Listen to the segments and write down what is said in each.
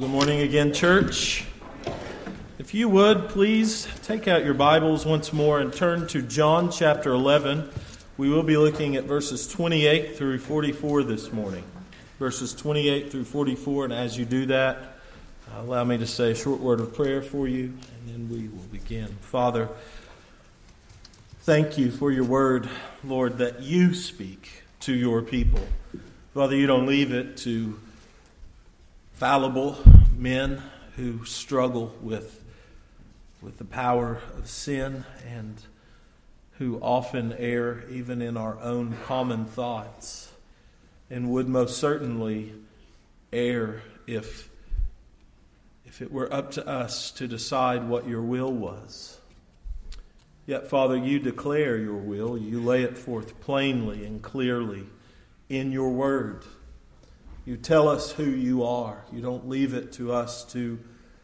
Good morning again, church. If you would, please take out your Bibles once more and turn to John chapter 11. We will be looking at verses 28 through 44 this morning. Verses 28 through 44, and as you do that, allow me to say a short word of prayer for you, and then we will begin. Father, thank you for your word, Lord, that you speak to your people. Father, you don't leave it to fallible men who struggle with the power of sin and who often err even in our own common thoughts and would most certainly err if it were up to us to decide what your will was. Yet, Father, you declare your will. You lay it forth plainly and clearly in your word. You tell us who you are. You don't leave it to us to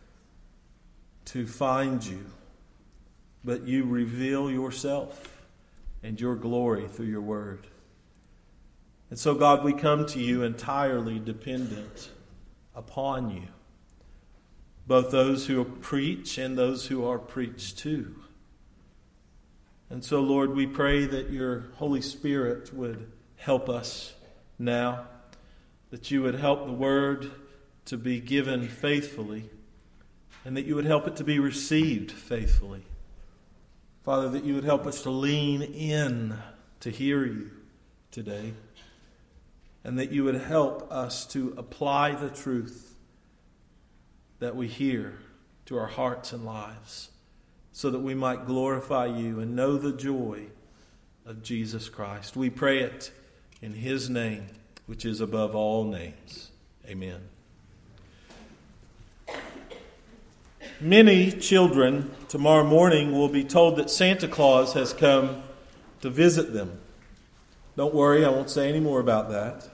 find you, but you reveal yourself and your glory through your word. And so, God, we come to you entirely dependent upon you, both those who preach and those who are preached to. And so, Lord, we pray that your Holy Spirit would help us now, that you would help the word to be given faithfully, and that you would help it to be received faithfully. Father, that you would help us to lean in to hear you today, and that you would help us to apply the truth that we hear to our hearts and lives, so that we might glorify you and know the joy of Jesus Christ. We pray it in his name, which is above all names. Amen. Many children tomorrow morning will be told that Santa Claus has come to visit them. Don't worry, I won't say any more about that.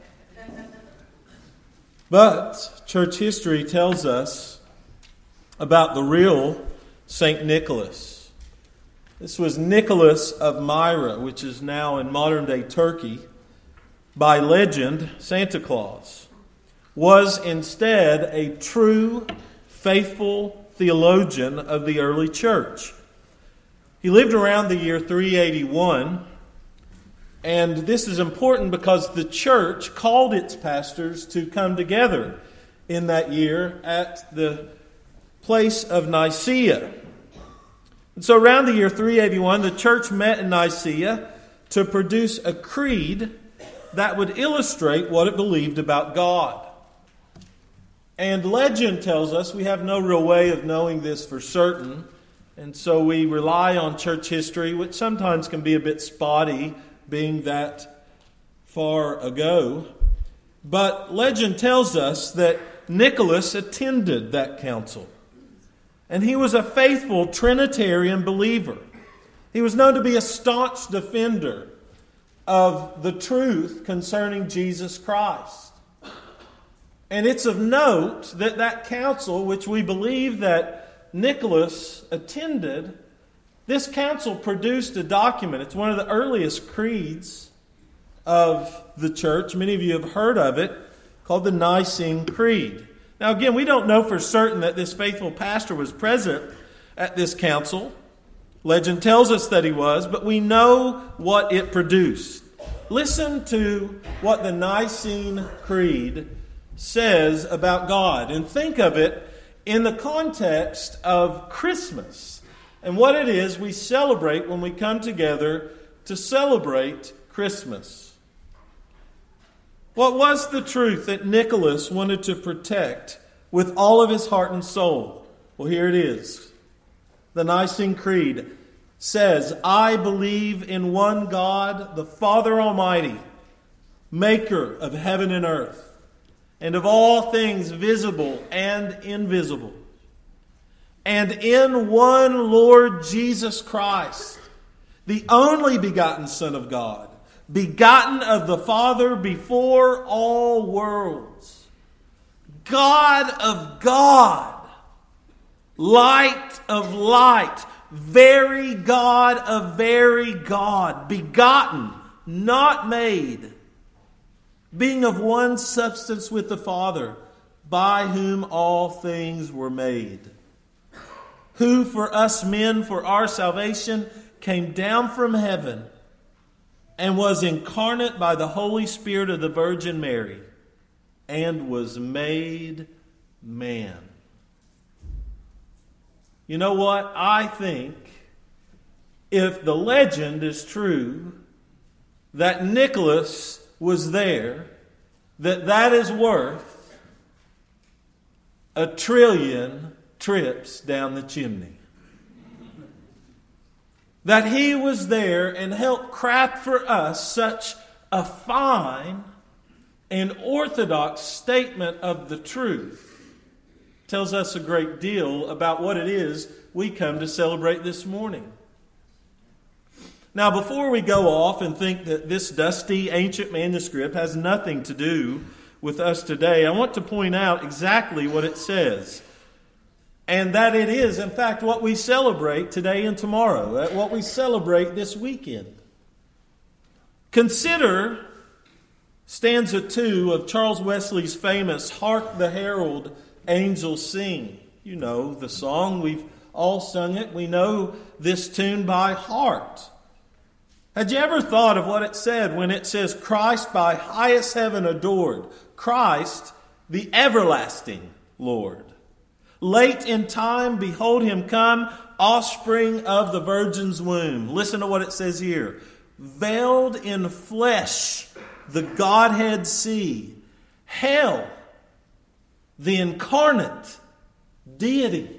But church history tells us about the real St. Nicholas. This was Nicholas of Myra, which is now in modern-day Turkey. By legend, Santa Claus was instead a true, faithful theologian of the early church. He lived around the year 381, and this is important because the church called its pastors to come together in that year at the place of Nicaea. And so around the year 381, the church met in Nicaea to produce a creed that would illustrate what it believed about God. And legend tells us, we have no real way of knowing this for certain, and so we rely on church history, which sometimes can be a bit spotty, being that far ago. But legend tells us that Nicholas attended that council, and he was a faithful Trinitarian believer. He was known to be a staunch defender of the truth concerning Jesus Christ. And it's of note that that council, which we believe that Nicholas attended, this council produced a document. It's one of the earliest creeds of the church. Many of you have heard of it, called the Nicene Creed. Now again, we don't know for certain that this faithful pastor was present at this council. Legend tells us that he was, but we know what it produced. Listen to what the Nicene Creed says about God, and think of it in the context of Christmas and what it is we celebrate when we come together to celebrate Christmas. What was the truth that Nicholas wanted to protect with all of his heart and soul? Well, here it is. The Nicene Creed says, I believe in one God, the Father Almighty, maker of heaven and earth, and of all things visible and invisible, and in one Lord Jesus Christ, the only begotten Son of God, begotten of the Father before all worlds, God of God, light of light, very God of very God, begotten, not made, being of one substance with the Father, by whom all things were made, who for us men, for our salvation, came down from heaven and was incarnate by the Holy Spirit of the Virgin Mary and was made man. You know what? I think if the legend is true that Nicholas was there, that is worth 1 trillion trips down the chimney. That he was there and helped craft for us such a fine and orthodox statement of the truth tells us a great deal about what it is we come to celebrate this morning. Now, before we go off and think that this dusty ancient manuscript has nothing to do with us today, I want to point out exactly what it says. And that it is, in fact, what we celebrate today and tomorrow, what we celebrate this weekend. Consider stanza 2 of Charles Wesley's famous "Hark the Herald Angels Sing." You know the song. We've all sung it. We know this tune by heart. Had you ever thought of what it said when it says, "Christ by highest heaven adored, Christ the everlasting Lord. Late in time, behold him come, offspring of the Virgin's womb." Listen to what it says here. "Veiled in flesh, the Godhead see. Hail, the incarnate deity."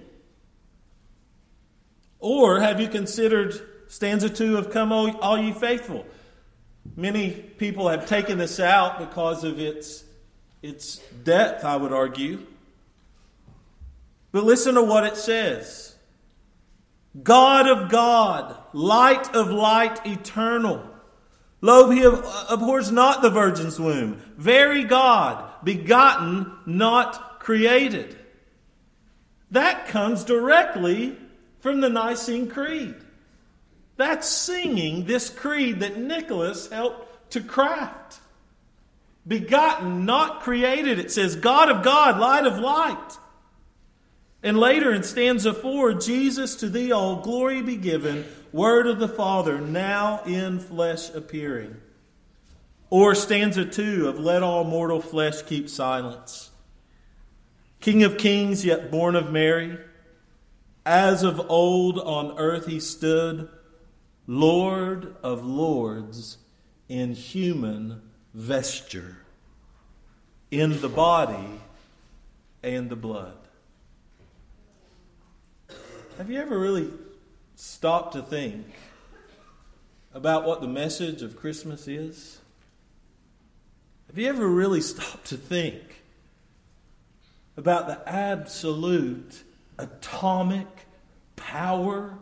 Or have you considered stanza 2 of "Come all ye faithful"? Many people have taken this out because of its depth, I would argue. But listen to what it says. "God of God, light of light eternal. Lo, he abhors not the Virgin's womb. Very God, begotten, not created." That comes directly from the Nicene Creed. That's singing this creed that Nicholas helped to craft. Begotten, not created. It says, God of God, light of light. And later in stanza 4, "Jesus, to thee all glory be given, word of the Father, now in flesh appearing." Or stanza 2 of "Let all mortal flesh keep silence." "King of kings, yet born of Mary, as of old on earth he stood, Lord of lords in human vesture, in the body and the blood." Have you ever really stopped to think about what the message of Christmas is? Have you ever really stopped to think about the absolute atomic power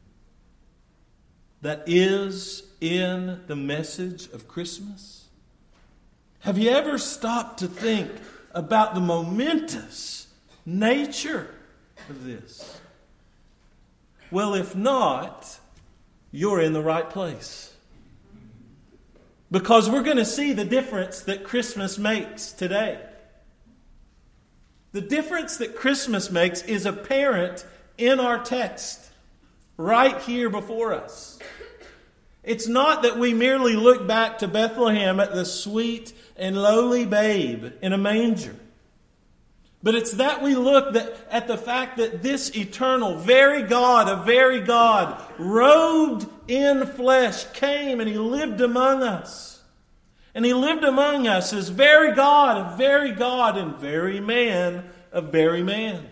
that is in the message of Christmas? Have you ever stopped to think about the momentous nature of this? Well, if not, you're in the right place. Because we're going to see the difference that Christmas makes today. The difference that Christmas makes is apparent in our text, right here before us. It's not that we merely look back to Bethlehem at the sweet and lowly babe in a manger. But it's that we look at the fact that this eternal, very God, a very God, robed in flesh, came and he lived among us. And he lived among us as very God, a very God, and very man, a very man.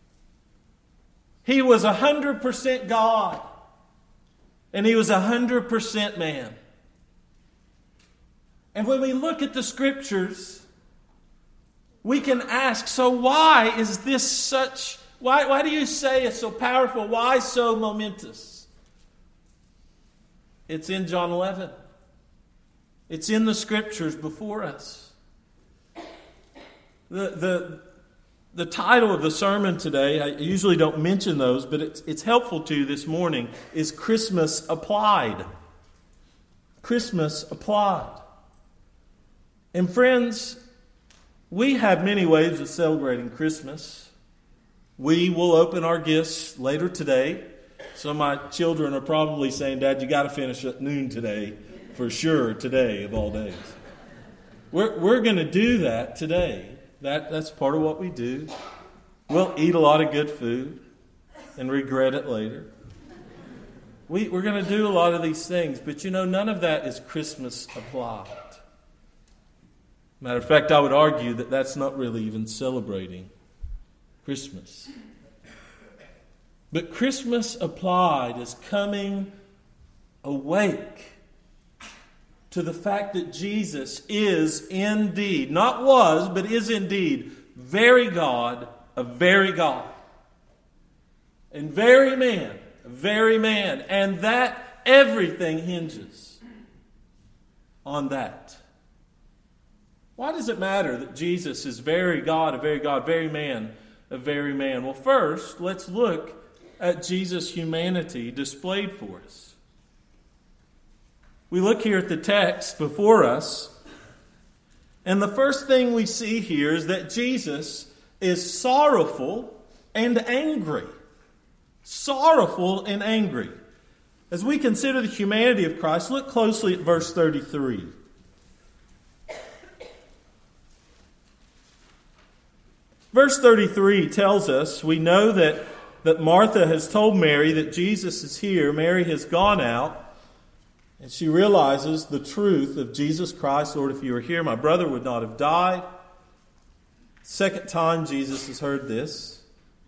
He was 100% God. And he was 100% man. And when we look at the Scriptures, we can ask, so why is this such, why do you say it's so powerful? Why so momentous? It's in John 11. It's in the Scriptures before us. The title of the sermon today, I usually don't mention those, but it's helpful to this morning, is Christmas Applied. Christmas Applied. And friends, We have many ways of celebrating Christmas. We will open our gifts later today. Some of my children are probably saying, Dad, you got to finish at noon today, for sure, today of all days. We're going to do that today. That's part of what we do. We'll eat a lot of good food and regret it later. We're going to do a lot of these things, but none of that is Christmas applied. Matter of fact, I would argue that that's not really even celebrating Christmas. But Christmas applied is coming awake to the fact that Jesus is indeed, not was, but is indeed, very God, a very God. And very man, a very man. And that everything hinges on that. Why does it matter that Jesus is very God, very man, a very man? Well, first, let's look at Jesus' humanity displayed for us. We look here at the text before us, and the first thing we see here is that Jesus is sorrowful and angry. Sorrowful and angry. As we consider the humanity of Christ, look closely at verse 33. Verse 33 tells us, we know that Martha has told Mary that Jesus is here. Mary has gone out, and she realizes the truth of Jesus Christ. Lord, if you were here, my brother would not have died. Second time Jesus has heard this.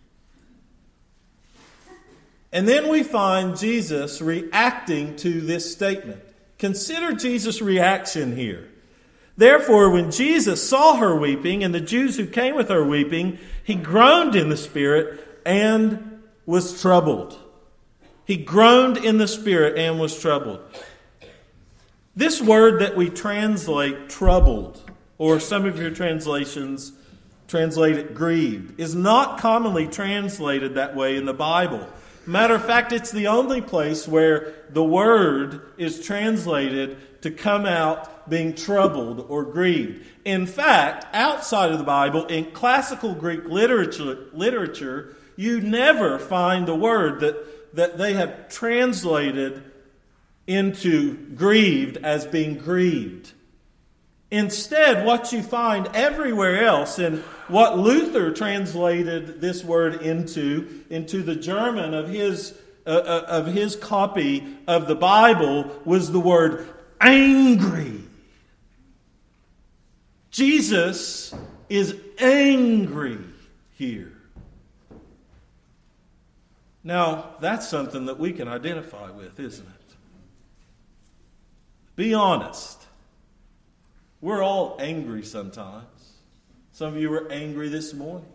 And then we find Jesus reacting to this statement. Consider Jesus' reaction here. Therefore, when Jesus saw her weeping, and the Jews who came with her weeping, he groaned in the spirit and was troubled. He groaned in the spirit and was troubled. This word that we translate troubled, or some of your translations translate it grieved, is not commonly translated that way in the Bible. Matter of fact, it's the only place where the word is translated to come out being troubled or grieved. In fact, outside of the Bible, in classical Greek literature, you never find the word that they have translated into grieved as being grieved. Instead, what you find everywhere else, and what Luther translated this word into the German of his copy of the Bible, was the word angry. Jesus is angry here. Now, that's something that we can identify with, isn't it? Be honest. We're all angry sometimes. Some of you were angry this morning.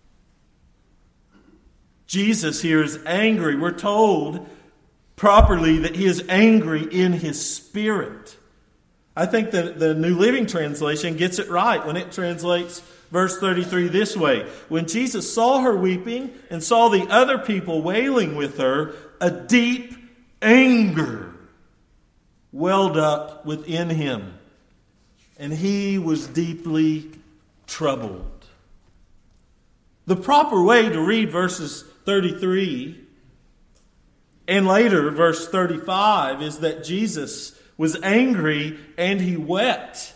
Jesus here is angry. We're told properly that he is angry in his spirit. I think that the New Living Translation gets it right when it translates verse 33 this way. When Jesus saw her weeping and saw the other people wailing with her, a deep anger welled up within him, and he was deeply troubled. The proper way to read verses 33 and later verse 35 is that Jesus was angry and he wept.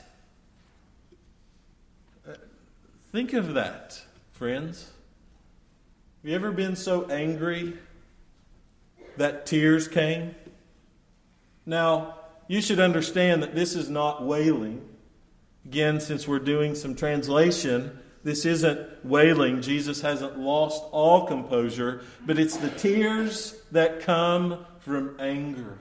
Think of that, friends. Have you ever been so angry that tears came? Now, you should understand that this is not wailing. Again, since we're doing some translation, this isn't wailing. Jesus hasn't lost all composure, but it's the tears that come from anger.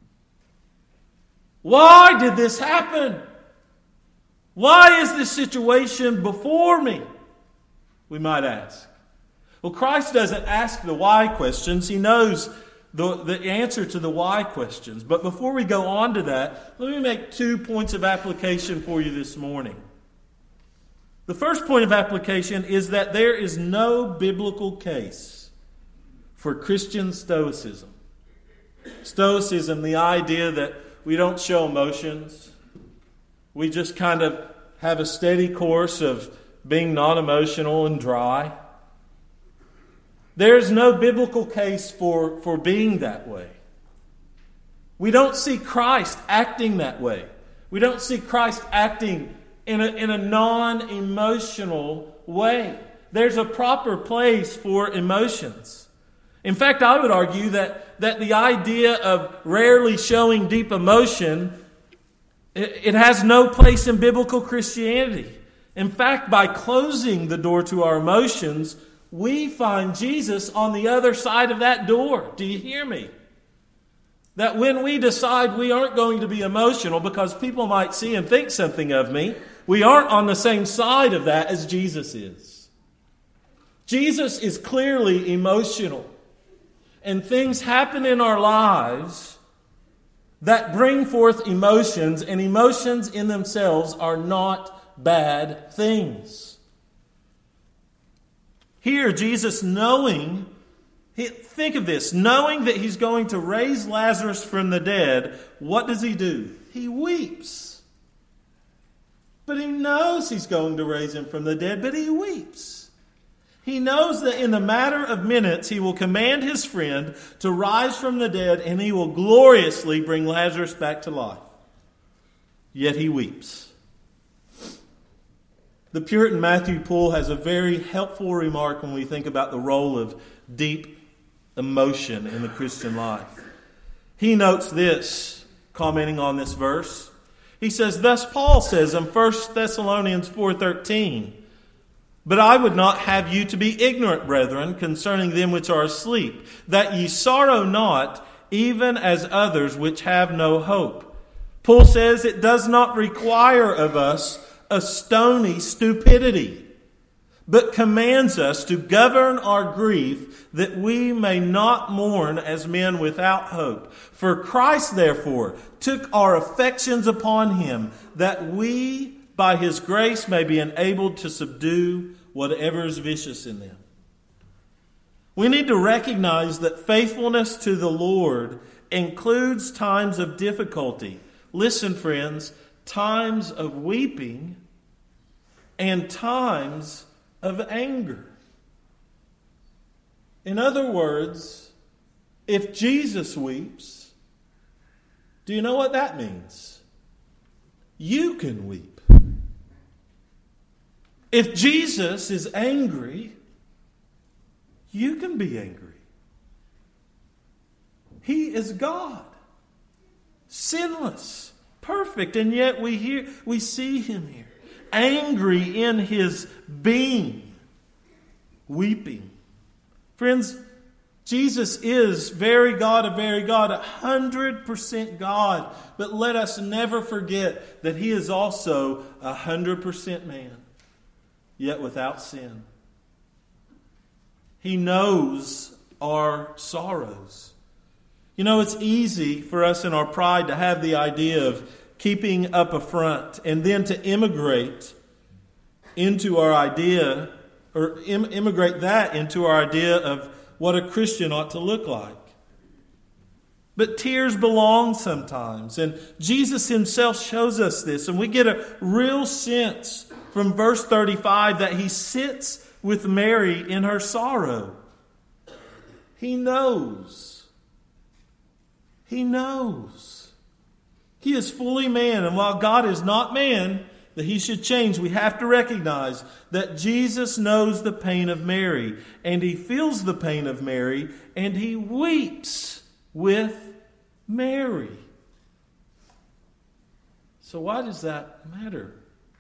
Why did this happen? Why is this situation before me? We might ask. Well, Christ doesn't ask the why questions. He knows the answer to the why questions. But before we go on to that, let me make 2 points of application for you this morning. The first point of application is that there is no biblical case for Christian stoicism. Stoicism, the idea that we don't show emotions. We just kind of have a steady course of being non-emotional and dry. There's no biblical case for being that way. We don't see Christ acting that way. We don't see Christ acting in a non-emotional way. There's a proper place for emotions. In fact, I would argue that the idea of rarely showing deep emotion, it has no place in biblical Christianity. In fact, by closing the door to our emotions, we find Jesus on the other side of that door. Do you hear me? That when we decide we aren't going to be emotional because people might see and think something of me, we aren't on the same side of that as Jesus is. Jesus is clearly emotional. And things happen in our lives that bring forth emotions, and emotions in themselves are not bad things. Here, Jesus think of this, knowing that he's going to raise Lazarus from the dead, what does he do? He weeps. But he knows he's going to raise him from the dead, but he weeps. He knows that in the matter of minutes he will command his friend to rise from the dead, and he will gloriously bring Lazarus back to life. Yet he weeps. The Puritan Matthew Poole has a very helpful remark when we think about the role of deep emotion in the Christian life. He notes this, commenting on this verse. He says, "Thus Paul says in 1 Thessalonians 4:13, But I would not have you to be ignorant, brethren, concerning them which are asleep, that ye sorrow not, even as others which have no hope." Paul says it does not require of us a stony stupidity, but commands us to govern our grief, that we may not mourn as men without hope. For Christ, therefore, took our affections upon him, that we, by his grace, may be enabled to subdue whatever is vicious in them. We need to recognize that faithfulness to the Lord includes times of difficulty. Listen, friends, times of weeping and times of anger. In other words, if Jesus weeps, do you know what that means? You can weep. If Jesus is angry, you can be angry. He is God, sinless, perfect, and yet we see him here, angry in his being, weeping. Friends, Jesus is very God, 100% God. But let us never forget that he is also 100% man, yet without sin. He knows our sorrows. You know, it's easy for us in our pride to have the idea of keeping up a front and then to immigrate into our idea, or immigrate that into our idea of what a Christian ought to look like. But tears belong sometimes, and Jesus himself shows us this, and we get a real sense from verse 35 that he sits with Mary in her sorrow. He knows. He knows. He is fully man, and while God is not man, that he should change, we have to recognize that Jesus knows the pain of Mary, and he feels the pain of Mary, and he weeps with Mary. So why does that matter?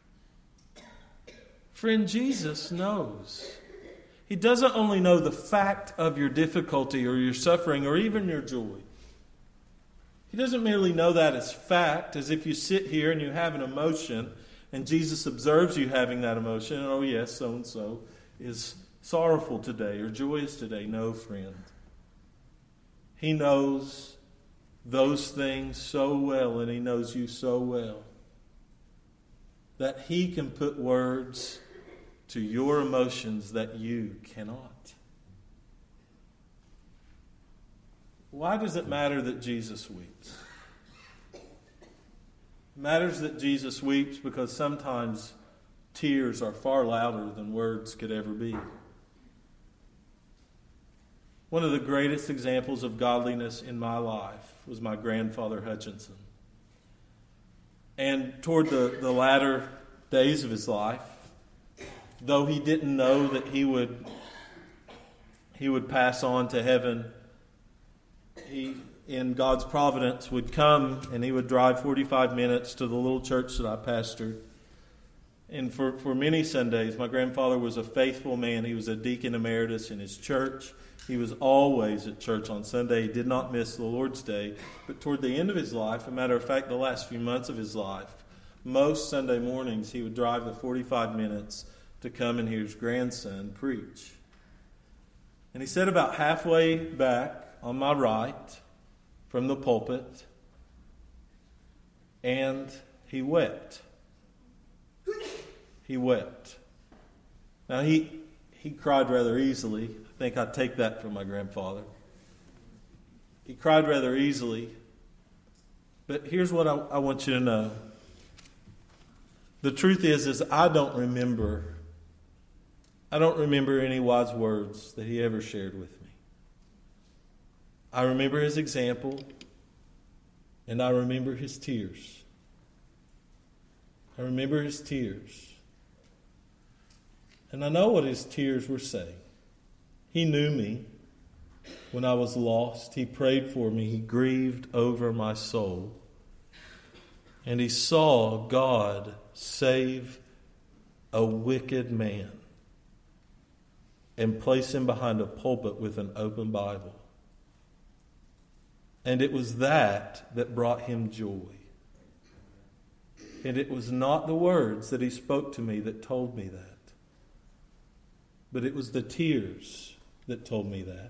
Friend, Jesus knows. He doesn't only know the fact of your difficulty or your suffering or even your joy. He doesn't merely know that as fact, as if you sit here and you have an emotion and Jesus observes you having that emotion. And, oh yes, so-and-so is sorrowful today or joyous today. No, friend. He knows those things so well, and he knows you so well, that he can put words to your emotions that you cannot. Why does it matter that Jesus weeps? It matters that Jesus weeps because sometimes tears are far louder than words could ever be. One of the greatest examples of godliness in my life was my grandfather Hutchinson. And toward the latter days of his life, though he didn't know that he would pass on to heaven, he, in God's providence, would come and he would drive 45 minutes to the little church that I pastored. And for many Sundays, my grandfather was a faithful man. He was a deacon emeritus in his church. He was always at church on Sunday. He did not miss the Lord's Day. But toward the end of his life, a matter of fact, the last few months of his life, most Sunday mornings he would drive the 45 minutes to come and hear his grandson preach. And he said about halfway back on my right from the pulpit, and he wept. He wept. Now he cried rather easily. I think I'd take that from my grandfather. He cried rather easily. But here's what I want you to know. The truth is I don't remember any wise words that he ever shared with me. I remember his example, and I remember his tears. I remember his tears. And I know what his tears were saying. He knew me when I was lost. He prayed for me. He grieved over my soul. And he saw God save a wicked man and place him behind a pulpit with an open Bible. And it was that brought him joy. And it was not the words that he spoke to me that told me that. But it was the tears that told me that.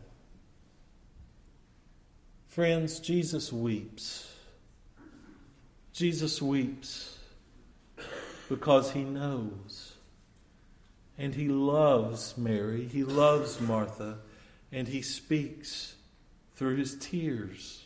Friends, Jesus weeps. Jesus weeps because he knows. And he loves Mary. He loves Martha. And he speaks through his tears.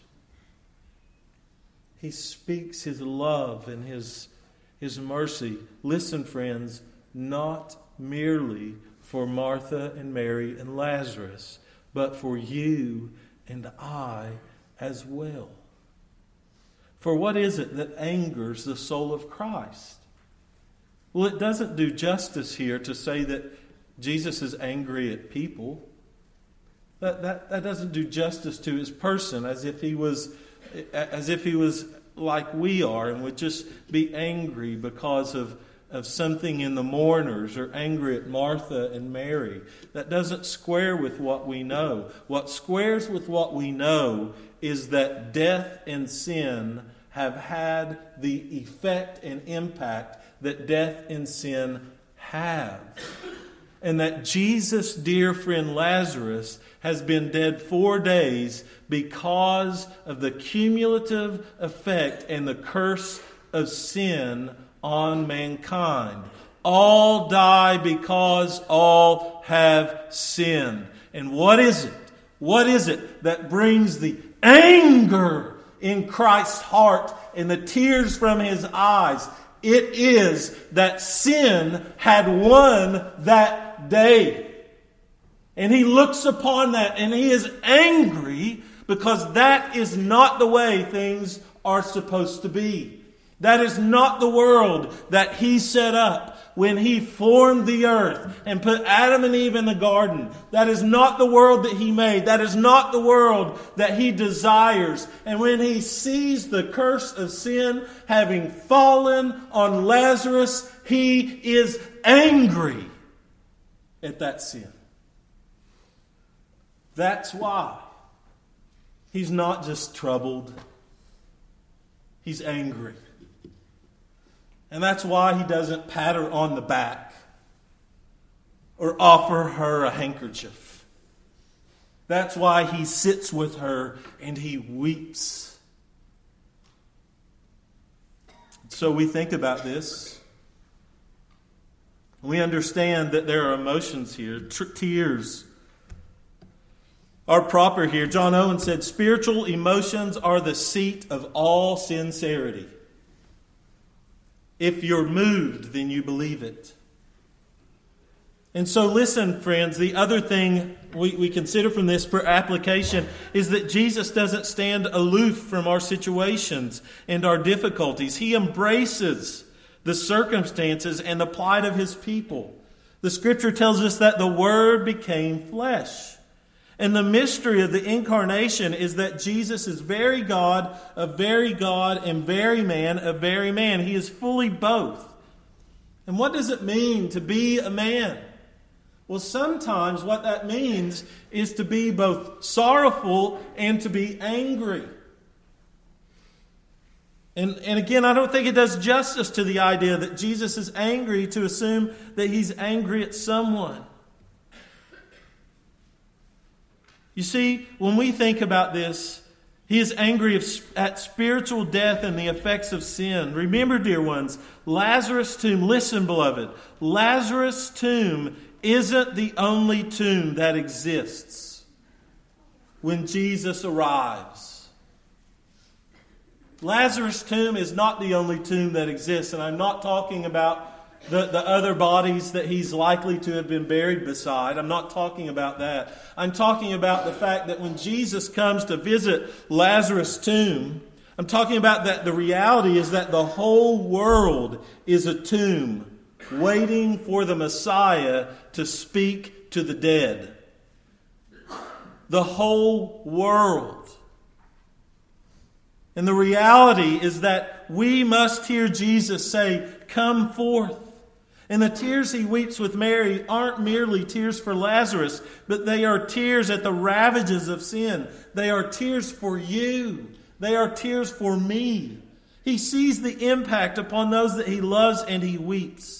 He speaks his love and his mercy. Listen, friends, not merely for Martha and Mary and Lazarus, but for you and I as well. For what is it that angers the soul of Christ? Well, it doesn't do justice here to say that Jesus is angry at people. That doesn't do justice to his person, as if he was like we are and would just be angry because of something in the mourners, or angry at Martha and Mary. That doesn't square with what we know. What squares with what we know is that death and sin have had the effect and impact that death and sin have. And that Jesus' dear friend Lazarus has been dead 4 days because of the cumulative effect and the curse of sin on mankind. All die because all have sinned. And what is it? What is it that brings the anger in Christ's heart and the tears from his eyes? It is that sin had won that day. And he looks upon that and he is angry because that is not the way things are supposed to be. That is not the world that he set up when he formed the earth and put Adam and Eve in the garden. That is not the world that he made. That is not the world that he desires. And when he sees the curse of sin having fallen on Lazarus, he is angry at that sin. That's why he's not just troubled. He's angry. And that's why he doesn't pat her on the back or offer her a handkerchief. That's why he sits with her and he weeps. So we think about this. We understand that there are emotions here, tears are proper here. John Owen said, spiritual emotions are the seat of all sincerity. If you're moved, then you believe it. And so listen, friends, the other thing we consider from this per application is that Jesus doesn't stand aloof from our situations and our difficulties. He embraces the circumstances and the plight of His people. The Scripture tells us that the Word became flesh. And the mystery of the incarnation is that Jesus is very God, and very man, a very man. He is fully both. And what does it mean to be a man? Well, sometimes what that means is to be both sorrowful and to be angry. And again, I don't think it does justice to the idea that Jesus is angry to assume that He's angry at someone. You see, when we think about this, He is angry at spiritual death and the effects of sin. Remember, dear ones, Lazarus' tomb, listen, beloved, Lazarus' tomb isn't the only tomb that exists when Jesus arrives. Lazarus' tomb is not the only tomb that exists, and I'm not talking about the other bodies that he's likely to have been buried beside. I'm not talking about that. I'm talking about the fact that when Jesus comes to visit Lazarus' tomb, I'm talking about that the reality is that the whole world is a tomb waiting for the Messiah to speak to the dead. The whole world. And the reality is that we must hear Jesus say, "Come forth." And the tears He weeps with Mary aren't merely tears for Lazarus, but they are tears at the ravages of sin. They are tears for you. They are tears for me. He sees the impact upon those that He loves, and He weeps.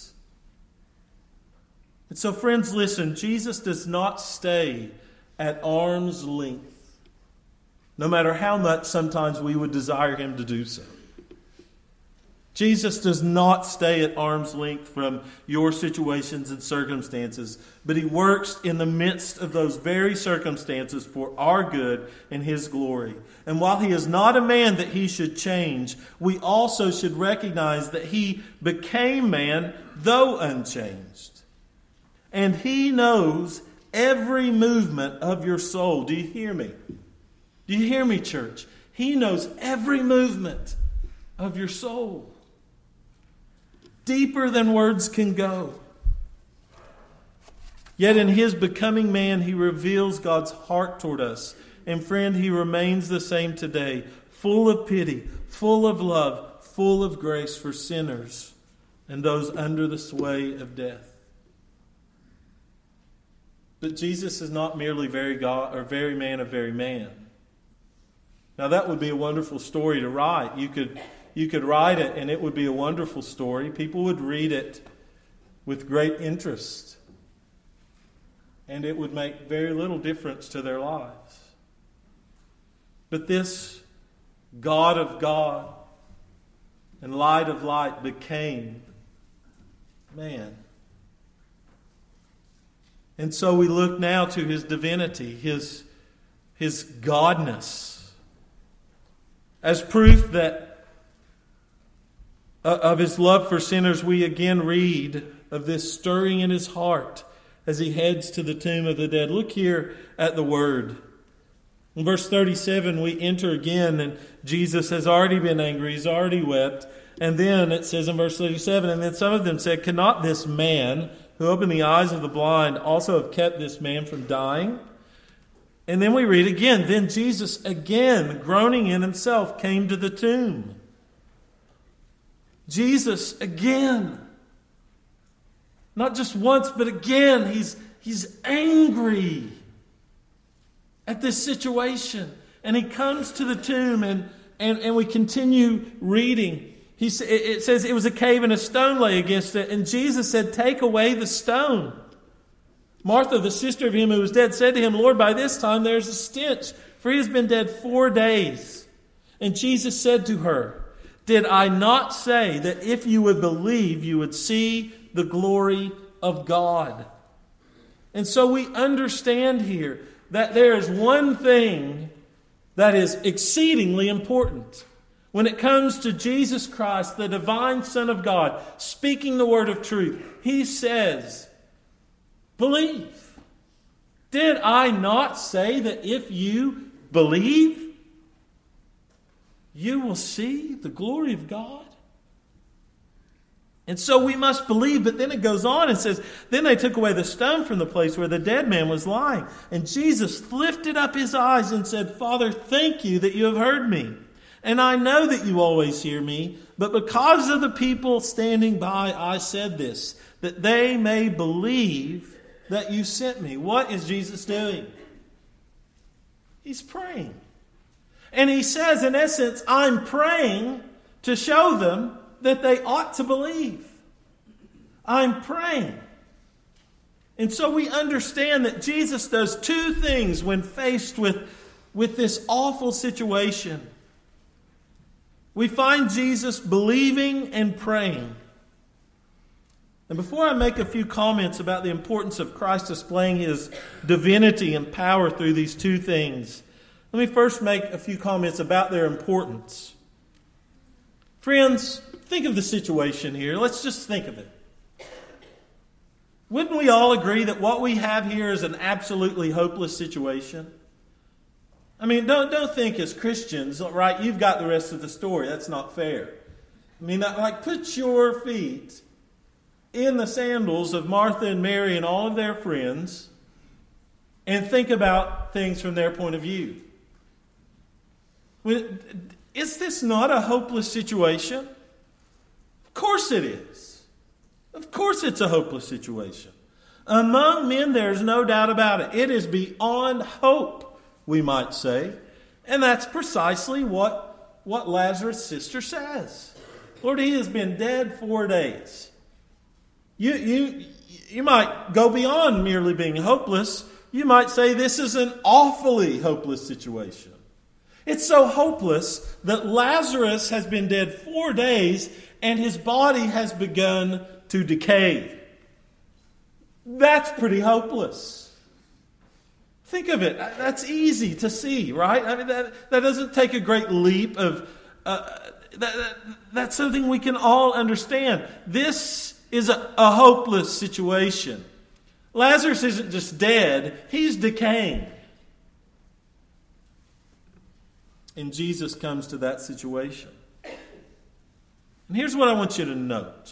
And so, friends, listen, Jesus does not stay at arm's length, no matter how much sometimes we would desire Him to do so. Jesus does not stay at arm's length from your situations and circumstances, but He works in the midst of those very circumstances for our good and His glory. And while He is not a man that He should change, we also should recognize that He became man, though unchanged. And He knows every movement of your soul. Do you hear me? Do you hear me, church? He knows every movement of your soul. Deeper than words can go. Yet in His becoming man, He reveals God's heart toward us. And friend, He remains the same today, full of pity, full of love, full of grace for sinners and those under the sway of death. But Jesus is not merely very God or very man of very man. Now that would be a wonderful story to write. You could write it and it would be a wonderful story. People would read it with great interest. And it would make very little difference to their lives. But this God of God and light of light became man. And so we look now to His divinity, His Godness, as proof that of His love for sinners. We again read of this stirring in His heart as He heads to the tomb of the dead. Look here at the Word. In verse 37, we enter again, and Jesus has already been angry. He's already wept. And then it says in verse 37, and then some of them said, "Cannot this man who opened the eyes of the blind also have kept this man from dying?" And then we read again, "Then Jesus again, groaning in Himself, came to the tomb." Jesus again. Not just once, but again. He's angry at this situation. And He comes to the tomb, and we continue reading. It says it was a cave and a stone lay against it. And Jesus said, "Take away the stone." Martha, the sister of him who was dead, said to Him, "Lord, by this time there is a stench, for he has been dead 4 days." And Jesus said to her, "Did I not say that if you would believe, you would see the glory of God?" And so we understand here that there is one thing that is exceedingly important. When it comes to Jesus Christ, the divine Son of God, speaking the word of truth, He says believe. Did I not say that if you believe, you will see the glory of God? And so we must believe. But then it goes on and says, then they took away the stone from the place where the dead man was lying. And Jesus lifted up his eyes and said, Father, thank you that you have heard me. And I know that you always hear me. But because of the people standing by, I said this, that they may believe that you sent me. What is Jesus doing? He's praying. And he says, in essence, I'm praying to show them that they ought to believe. I'm praying. And so we understand that Jesus does two things when faced with this awful situation. We find Jesus believing and praying. And before I make a few comments about the importance of Christ displaying his divinity and power through these two things, let me first make a few comments about their importance. Friends, think of the situation here. Let's just think of it. Wouldn't we all agree that what we have here is an absolutely hopeless situation? I mean, don't think as Christians, right, you've got the rest of the story. That's not fair. I mean, like, put your feet in the sandals of Martha and Mary and all of their friends and think about things from their point of view. Is this not a hopeless situation? Of course it is. Of course it's a hopeless situation. Among men, there's no doubt about it. It is beyond hope, we might say. And that's precisely what Lazarus' sister says. Lord, he has been dead 4 days. You might go beyond merely being hopeless. You might say this is an awfully hopeless situation. It's so hopeless that Lazarus has been dead 4 days and his body has begun to decay. That's pretty hopeless. Think of it. That's easy to see, right? I mean, that doesn't take a great leap of... that's something we can all understand. This is a hopeless situation. Lazarus isn't just dead, he's decaying. And Jesus comes to that situation. And here's what I want you to note.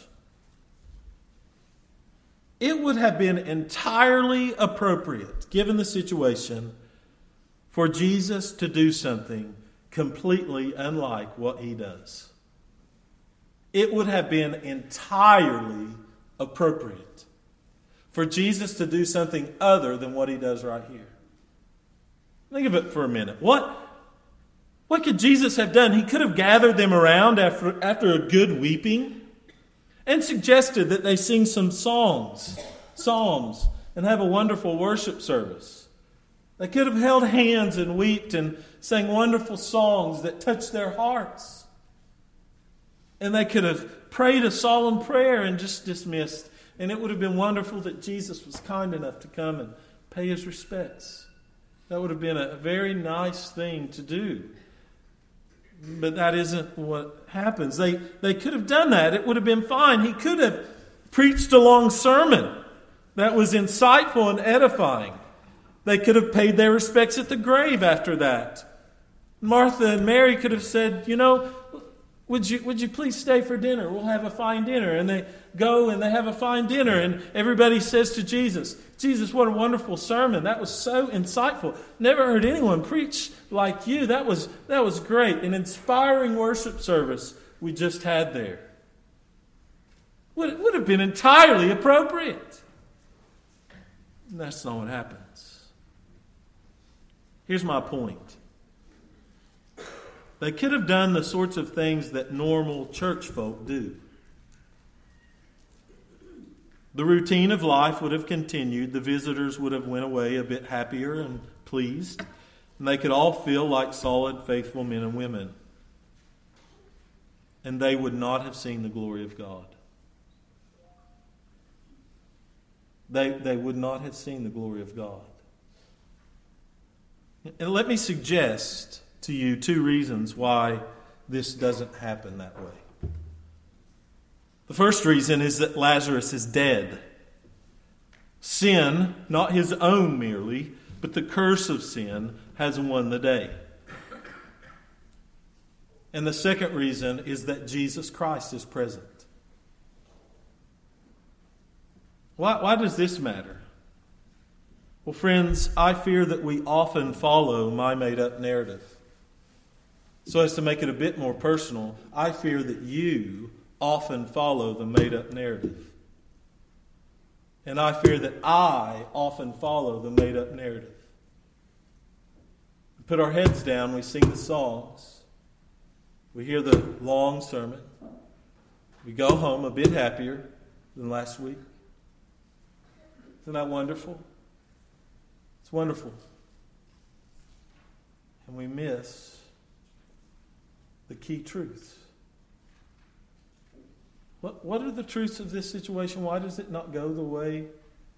It would have been entirely appropriate, given the situation, for Jesus to do something completely unlike what he does. It would have been entirely appropriate for Jesus to do something other than what he does right here. Think of it for a minute. What could Jesus have done? He could have gathered them around after a good weeping and suggested that they sing some psalms, and have a wonderful worship service. They could have held hands and wept and sang wonderful songs that touched their hearts. And they could have prayed a solemn prayer and just dismissed. And it would have been wonderful that Jesus was kind enough to come and pay his respects. That would have been a very nice thing to do. But that isn't what happens. They could have done that. It would have been fine. He could have preached a long sermon that was insightful and edifying. They could have paid their respects at the grave after that. Martha and Mary could have said, would you please stay for dinner? We'll have a fine dinner. And they go and they have a fine dinner. And everybody says to Jesus, what a wonderful sermon. That was so insightful. Never heard anyone preach like you. That was great. An inspiring worship service we just had there. Would have been entirely appropriate. And that's not what happens. Here's my point. They could have done the sorts of things that normal church folk do. The routine of life would have continued. The visitors would have went away a bit happier and pleased. And they could all feel like solid, faithful men and women. And they would not have seen the glory of God. They would not have seen the glory of God. And let me suggest to you 2 reasons why this doesn't happen that way. The first reason is that Lazarus is dead. Sin, not his own merely, but the curse of sin, has won the day. And the second reason is that Jesus Christ is present. Why does this matter? Well, friends, I fear that we often follow my made-up narrative. So as to make it a bit more personal, I fear that you often follow the made-up narrative. And I fear that I often follow the made-up narrative. We put our heads down, we sing the songs, we hear the long sermon, we go home a bit happier than last week. Isn't that wonderful? It's wonderful. And we miss the key truths. What are the truths of this situation? Why does it not go the way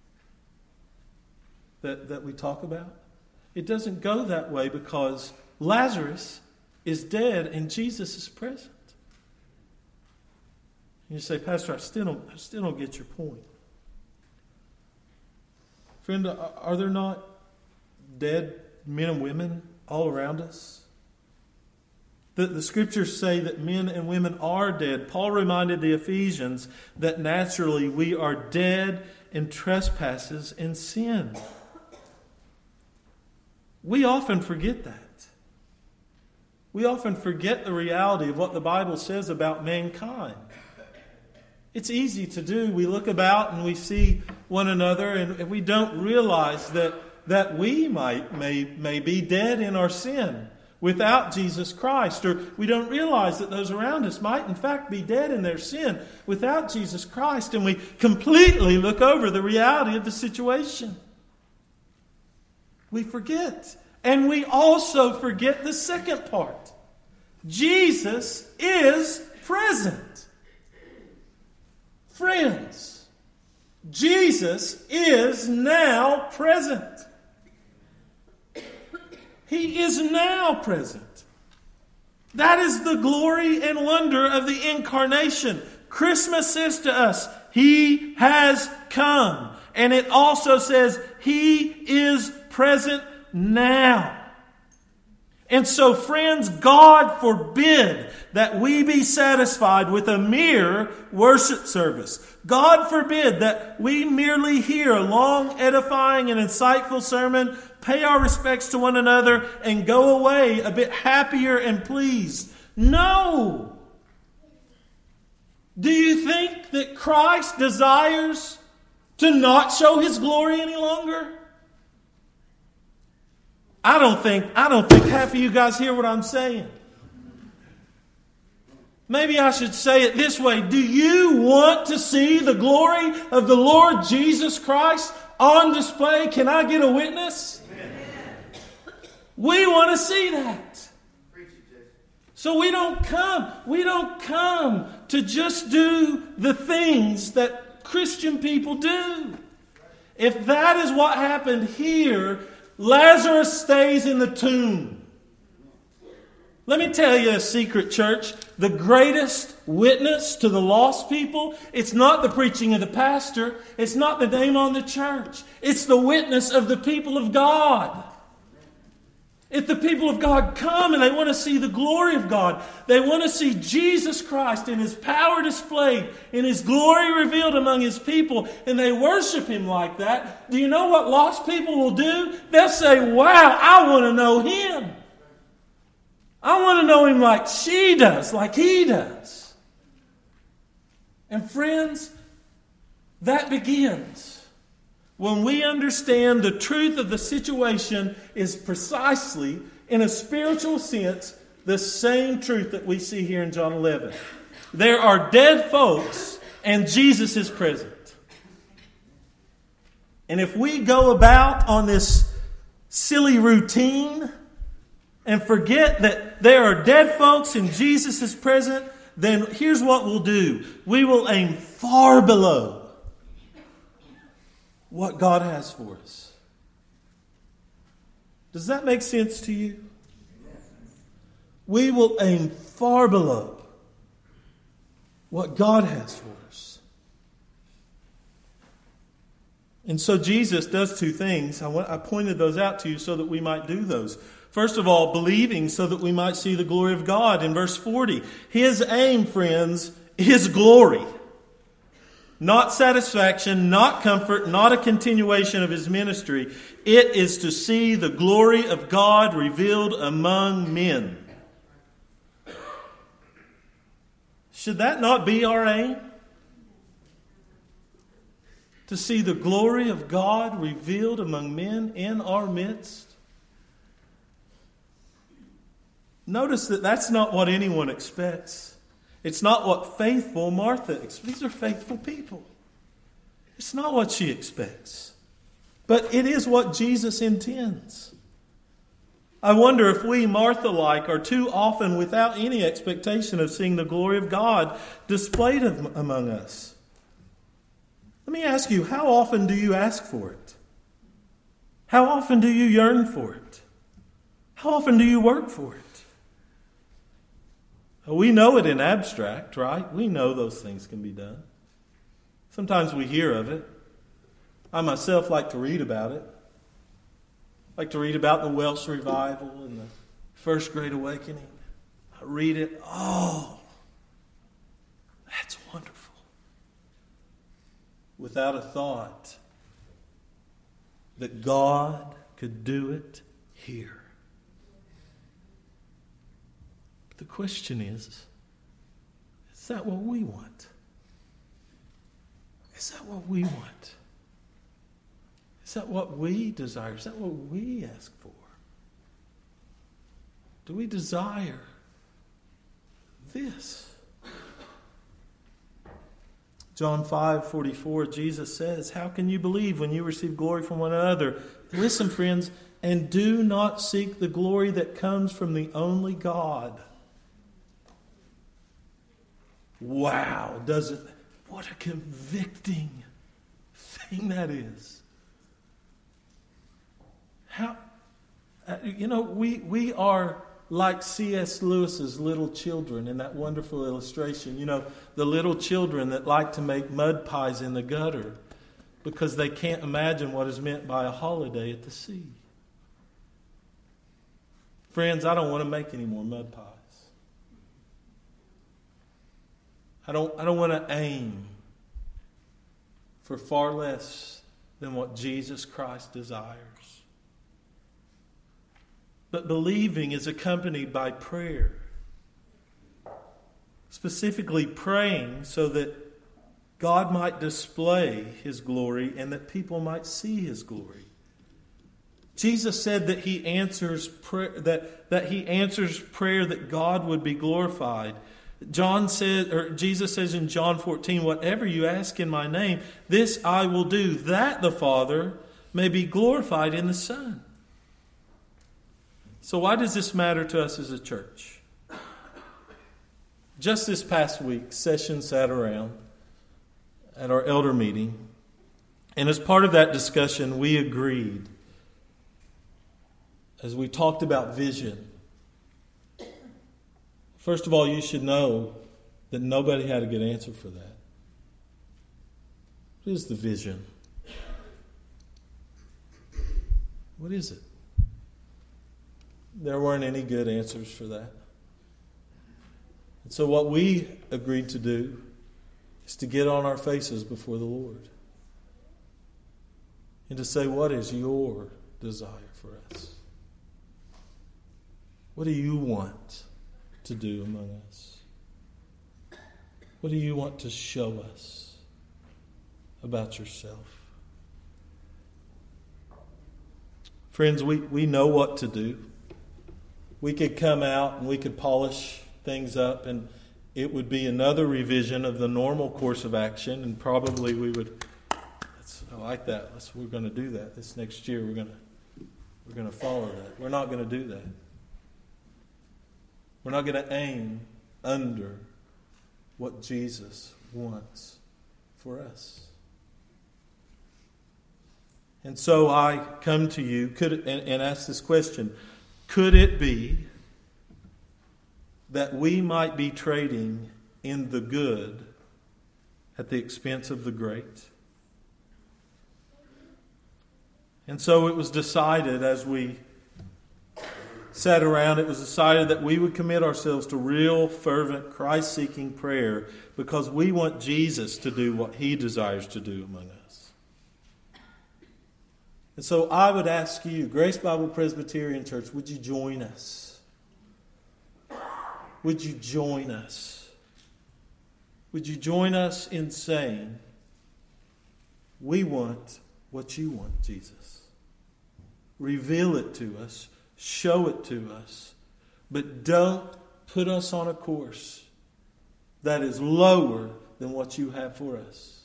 that we talk about? It doesn't go that way because Lazarus is dead and Jesus is present. And you say, Pastor, I still don't get your point. Friend, are there not dead men and women all around us? The scriptures say that men and women are dead. Paul reminded the Ephesians that naturally we are dead in trespasses and sin. We often forget that. We often forget the reality of what the Bible says about mankind. It's easy to do. We look about and we see one another and we don't realize that we may be dead in our sin without Jesus Christ. Or we don't realize that those around us might in fact be dead in their sin without Jesus Christ. And we completely look over the reality of the situation. We forget. And we also forget the second part. Jesus is present. Friends, Jesus is now present. He is now present. That is the glory and wonder of the incarnation. Christmas says to us, He has come. And it also says, He is present now. And so, friends, God forbid that we be satisfied with a mere worship service. God forbid that we merely hear a long, edifying, and insightful sermon, pay our respects to one another, and go away a bit happier and pleased. No! Do you think that Christ desires to not show His glory any longer? I don't think half of you guys hear what I'm saying. Maybe I should say it this way. Do you want to see the glory of the Lord Jesus Christ on display? Can I get a witness? Amen. We want to see that. So we don't come to just do the things that Christian people do. If that is what happened here, Lazarus stays in the tomb. Let me tell you a secret, church. The greatest witness to the lost people, it's not the preaching of the pastor. It's not the name on the church. It's the witness of the people of God. If the people of God come and they want to see the glory of God, they want to see Jesus Christ in His power displayed, in His glory revealed among His people, and they worship Him like that, do you know what lost people will do? They'll say, wow, I want to know Him. I want to know Him like she does, like he does. And friends, that begins when we understand the truth of the situation is precisely, in a spiritual sense, the same truth that we see here in John 11. There are dead folks and Jesus is present. And if we go about on this silly routine and forget that there are dead folks and Jesus is present, then here's what we'll do. We will aim far below what God has for us. Does that make sense to you? We will aim far below what God has for us. And so Jesus does two things. I pointed those out to you so that we might do those. First of all, believing so that we might see the glory of God. In verse 40, His aim, friends, is glory. Not satisfaction, not comfort, not a continuation of His ministry. It is to see the glory of God revealed among men. Should that not be our aim? To see the glory of God revealed among men in our midst? Notice that that's not what anyone expects. It's not what faithful Martha expects. These are faithful people. It's not what she expects. But it is what Jesus intends. I wonder if we, Martha-like, are too often without any expectation of seeing the glory of God displayed among us. Let me ask you, how often do you ask for it? How often do you yearn for it? How often do you work for it? We know it in abstract, right? We know those things can be done. Sometimes we hear of it. I myself like to read about it. I like to read about the Welsh revival and the First Great Awakening. I read it. Oh, that's wonderful. Without a thought that God could do it here. But the question is that what we want? Is that what we want? Is that what we desire? Is that what we ask for? Do we desire this? John 5:44, Jesus says, "How can you believe when you receive glory from one another?" Listen, friends, and do not seek the glory that comes from the only God. Wow, what a convicting thing that is. We are like C.S. Lewis's little children in that wonderful illustration. You know, the little children that like to make mud pies in the gutter because they can't imagine what is meant by a holiday at the sea. Friends, I don't want to make any more mud pies. I don't want to aim for far less than what Jesus Christ desires. But believing is accompanied by prayer. Specifically praying so that God might display His glory and that people might see His glory. Jesus said that He answers prayer, that He answers prayer that God would be glorified. Jesus says in John 14, "Whatever you ask in my name, this I will do, that the Father may be glorified in the Son." So why does this matter to us as a church? Just this past week, Session sat around at our elder meeting, and as part of that discussion, we agreed, as we talked about vision. First of all, you should know that nobody had a good answer for that. What is the vision? What is it? There weren't any good answers for that. And so what we agreed to do is to get on our faces before the Lord and to say, what is your desire for us? What do you want to do among us? What do you want to show us about yourself? Friends, we know what to do. We could come out and we could polish things up and it would be another revision of the normal course of action, and probably we would, I like that, we're going to do that. This next year we're going to follow that. We're not going to do that. We're not going to aim under what Jesus wants for us. And so I come to you and ask this question. Could it be that we might be trading in the good at the expense of the great? And so it was decided, as we sat around, it was decided that we would commit ourselves to real, fervent, Christ-seeking prayer because we want Jesus to do what He desires to do among us. And so I would ask you, Grace Bible Presbyterian Church, would you join us? Would you join us? Would you join us in saying, we want what you want, Jesus. Reveal it to us. Show it to us. But don't put us on a course that is lower than what you have for us.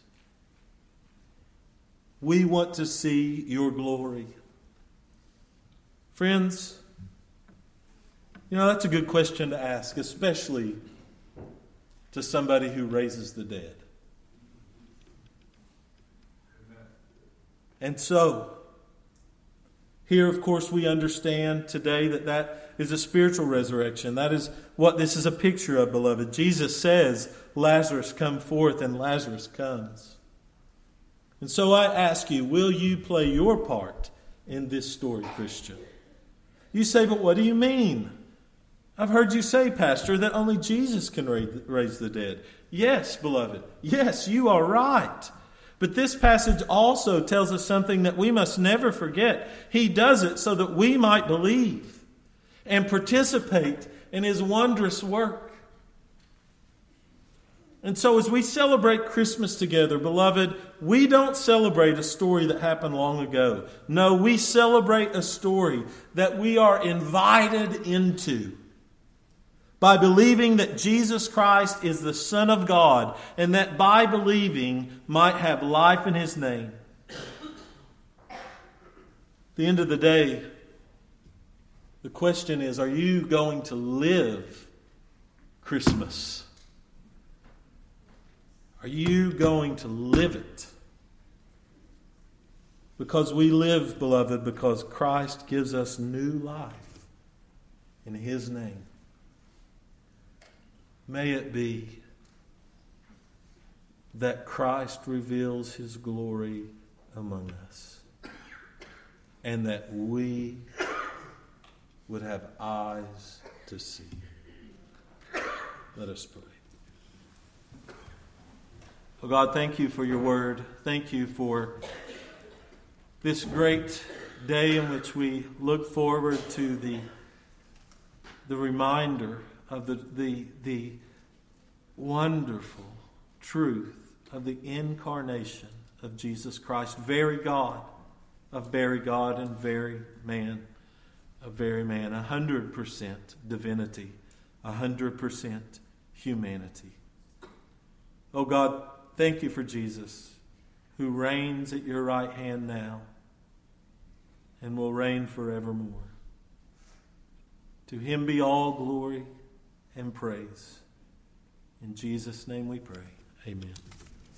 We want to see your glory. Friends, that's a good question to ask, especially to somebody who raises the dead. And so, here, of course, we understand today that is a spiritual resurrection. That is what this is a picture of, beloved. Jesus says, Lazarus, come forth, and Lazarus comes. And so I ask you, will you play your part in this story, Christian? You say, but what do you mean? I've heard you say, Pastor, that only Jesus can raise the dead. Yes, beloved. Yes, you are right. But this passage also tells us something that we must never forget. He does it so that we might believe and participate in His wondrous work. And so as we celebrate Christmas together, beloved, we don't celebrate a story that happened long ago. No, we celebrate a story that we are invited into by believing that Jesus Christ is the Son of God, and that by believing might have life in His name. At the end of the day, the question is, are you going to live Christmas? Are you going to live it? Because we live, beloved, because Christ gives us new life in His name. May it be that Christ reveals His glory among us, and that we would have eyes to see. Let us pray. Oh God, thank you for your word. Thank you for this great day in which we look forward to the reminder of the wonderful truth of the incarnation of Jesus Christ, very God of very God and very man of very man, 100% divinity, 100% humanity. Oh God, thank you for Jesus, who reigns at your right hand now and will reign forevermore. To Him be all glory and praise. In Jesus' name we pray. Amen.